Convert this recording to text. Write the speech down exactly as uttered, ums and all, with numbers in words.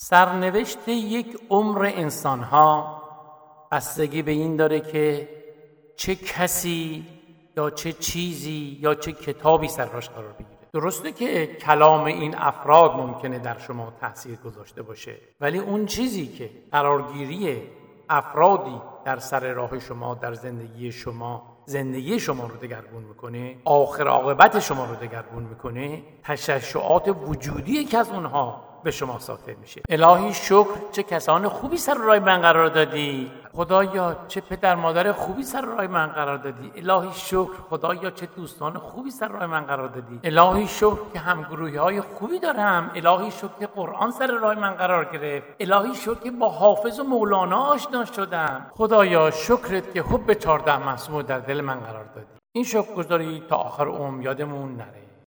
سرنوشت یک عمر انسان‌ها بستگی به این داره که چه کسی یا چه چیزی یا چه کتابی سرش قرار بگیره. درسته که کلام این افراد ممکنه در شما تأثیر گذاشته باشه، ولی اون چیزی که قرارگیری افرادی در سر راه شما، در زندگی شما، زندگی شما رو دگرگون میکنه، آخر عاقبت شما رو دگرگون میکنه، تشعشعات وجودی که از اونها به شما ساطع میشه. الهی شکر چه کسان خوبی سر راه من قرار دادی. خدایا چه پدر مادر خوبی سر راه من قرار دادی. الهی شکر خدایا چه دوستان خوبی سر راه من قرار دادی. الهی شکر که همگروهی های خوبی دارم. الهی شکر که قرآن سر راه من قرار گرفت. الهی شکر که با حافظ و مولانا آشنا شدم. خدایا شکرت که حب چهارده معصوم در دل من قرار دادی. این شکرگزاری تا آخر عمر یادمون نره.